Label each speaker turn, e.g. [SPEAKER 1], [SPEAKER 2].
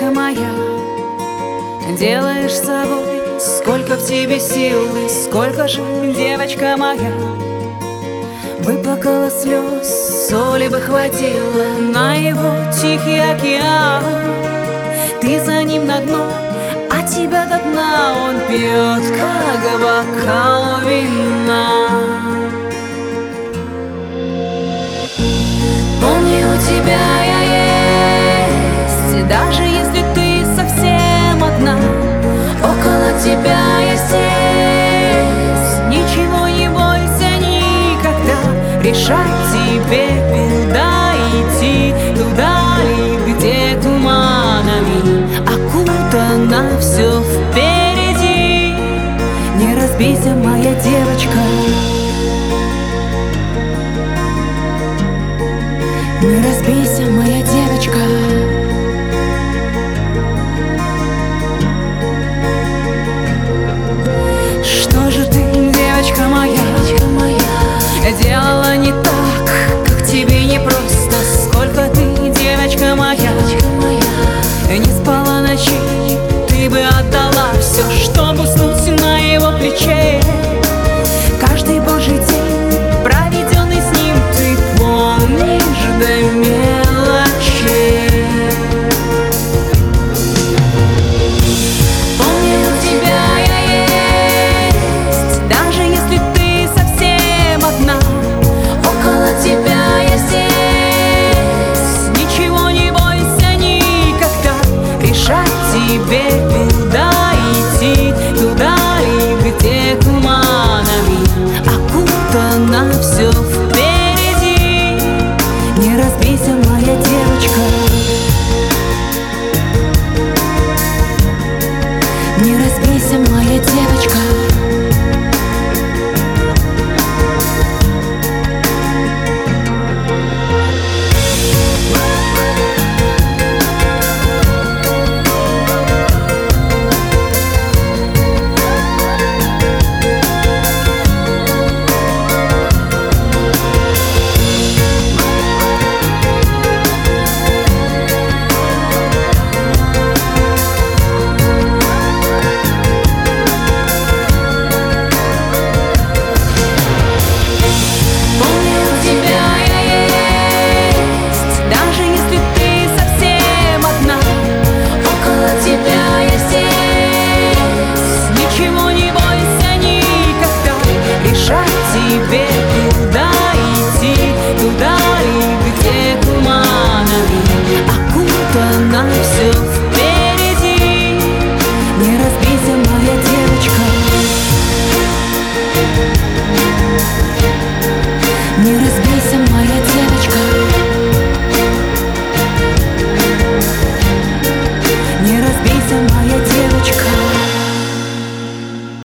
[SPEAKER 1] девочка моя, делаешь с собой, сколько в тебе сил и сколько же, девочка моя. Выплакала слез, соли бы хватило на его тихий океан. Ты за ним на дно, а тебя до дна он пьет, как бокал вина. Помни, у тебя я есть, даже если ты совсем одна. Около тебя я здесь, ничего не бойся никогда. Решать тебе, куда идти, туда ли, где туманами окутано все впереди. Не разбейся, моя девочка, не разбейся, моя